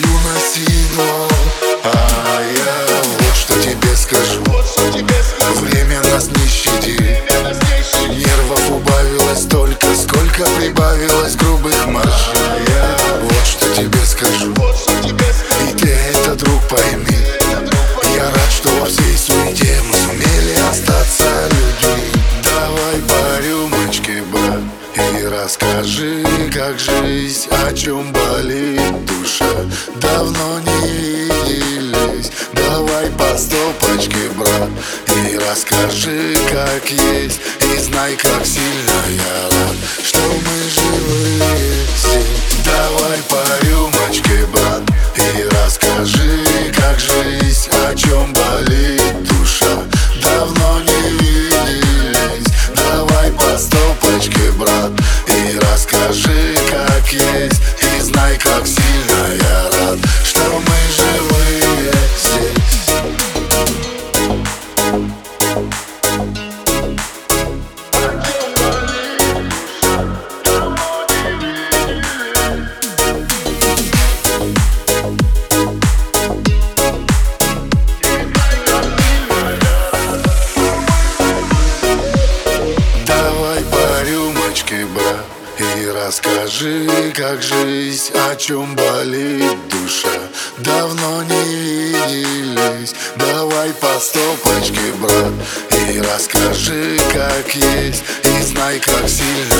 стою на сигнал, а я вот что тебе скажу. Время нас не щадит, нервов убавилось только, сколько прибавилось грубых марш. Я вот что тебе скажу, и ты это, друг, пойми. Я рад, что во всей суете мы сумели остаться людьми. Давай по рюмочке, брат, и расскажи, как жизнь, о чем болит душа. Давно не виделись, давай по стопочке, брат, и расскажи, как есть, и знай, как сильно я рад, что мы живые здесь. Давай по рюмочке, брат, и расскажи, как жизнь, о чем болит душа. Давно не виделись, давай по стопочке, брат, и расскажи, как есть, и знай, как сильно я рад, что мы живые здесь. Брат, и расскажи, как жизнь, о чем болит душа. Давно не виделись, давай по стопочке, брат, и расскажи, как есть, и знай, как сильно